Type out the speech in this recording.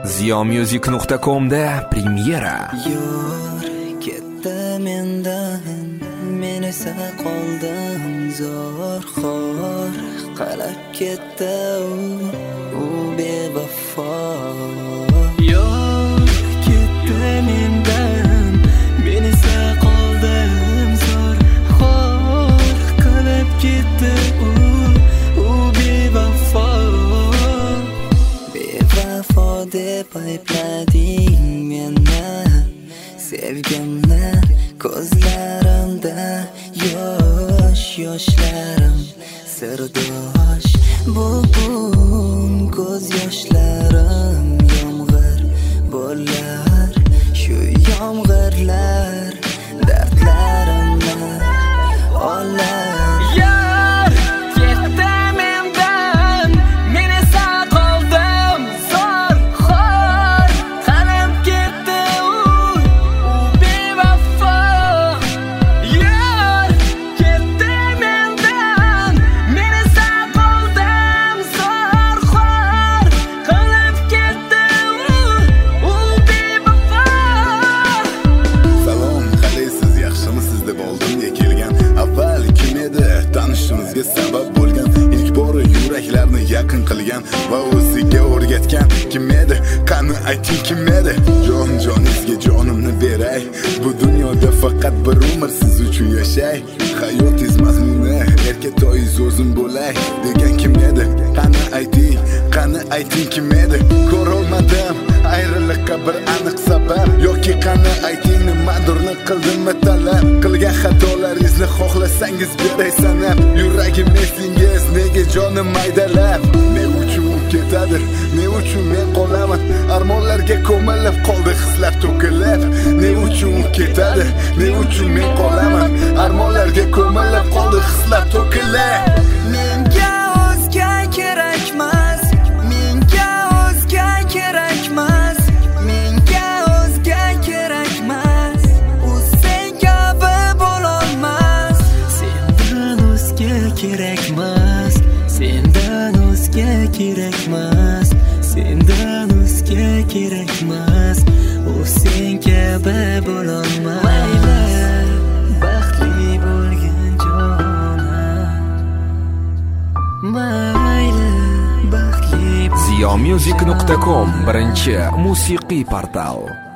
Ziyomusic.com'da premyera. Yor ketdi mendan, men esa qoldim zor xor. Qalab ketdi u bevafo. Yor ketdi mendan, men esa qoldim zor xor. Qalab ketdi u bevafo. Bevafo deb ayblading meni, sevgimni ko'zlarimda yoshlarim sirdosh. Bugun ko'z yoshlarim yomg'ir bo'lar, shu yomg'irlar dardlarimni olar. Tanishimizga sabab bo'lgan, ilk bora yuraklarni yaqin qilgan va o'ziga o'rgatgan kim edi? Qani ayting kim edi? Joningizga jonimni beray, bu dunyoda faqat bir umr siz uchun yashay. Hayotingiz mazmuni erkatoyingiz o'zim bo'lay degan kim edi? Qani ayting kim edi? Ko'rolmadim ayriliqqa bir aniq sabab, yoki qani ayting nimadirni qildimmi talab? Qilgan xatolaringizni xohlasangiz beray sanab, yuragim esingiz nega jonim maydalab? Ne uchun ketadi, ne uchun men qolaman? Armonlarga ko'milib qoldi hislar to'kilib. Ne uchun ketadi, ne uchun men qolaman? Armonlarga ko'milib qoldi hislar to'kilib. Menga o'zga kerakmas, menga o'zga kerakmas, menga o'zga kerakmas. U sen kabi bo'lolmas. Sendan o'zga kerakmas, sendan o'zga kerakmas, sendan o'zga kerakmas. U sen kabi bo'lolmas. Mayli baxtli bo'lgin jonim, mayli baxtli. Ziyomusic.com birinchi musiqiy portal.